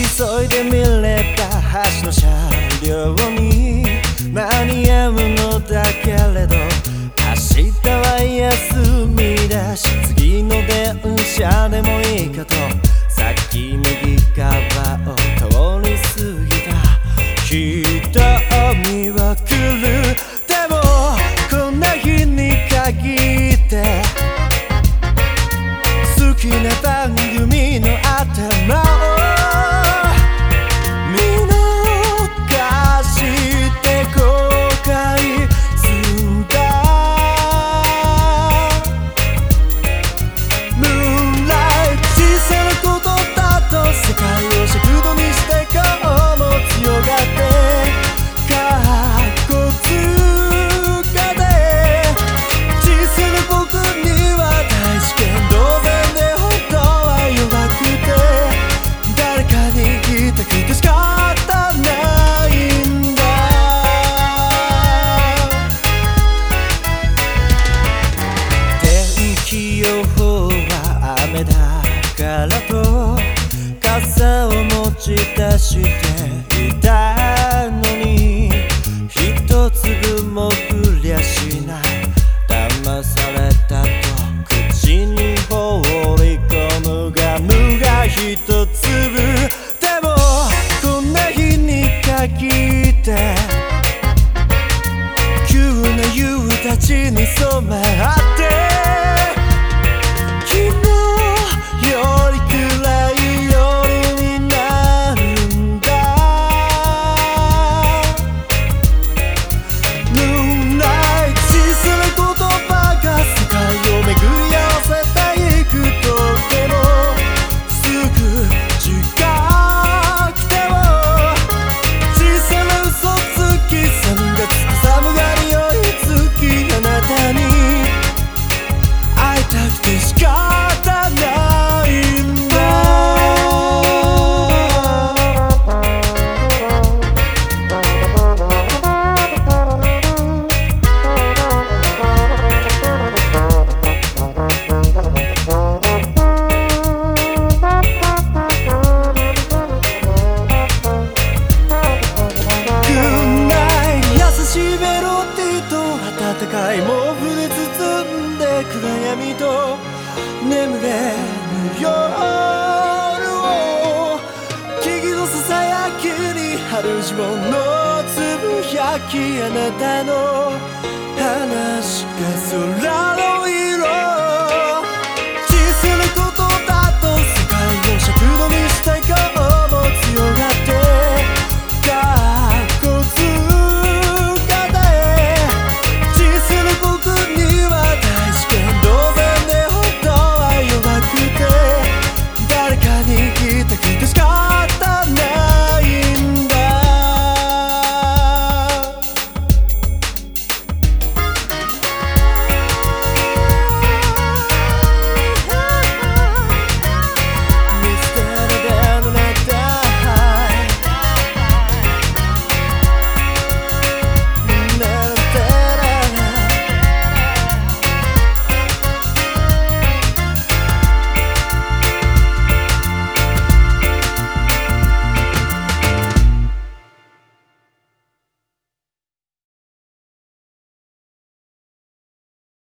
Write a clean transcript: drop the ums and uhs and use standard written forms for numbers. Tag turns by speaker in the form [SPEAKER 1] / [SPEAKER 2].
[SPEAKER 1] 急いで見れば橋の車両に間に合うのだけれど、明日は休みだし次の電車でもいいかと、さっき右側を通り過ぎた人見は来る。でもこんな日に限って好きな番組の頭を見逃して後悔すんだ。ムーンライト小さなことだと世界を尺度にして今日も強がってかっこつけて、小さな僕には大事件同然で本当は弱くて、誰かに言いたくて仕方ないんだ。天気予報は雨だからと傘を持ち出していたのに、一粒も降りゃしない。騙されたと口に放り込むガムが一粒。でもこんな日に限って急な夕立に染まって昨日より暗い夜になるんだ。ムーンライト小さな言葉が世界を巡り合わせていくとでもすぐ近くても小さな嘘つき寒がつく寒がりよりつきあなたに会いたくて仕方ないんだ。優しいメロディーと温かい毛布で包んで暗闇と眠れぬ夜を木々のささやきに春霜のつぶやき、あなたの話が空の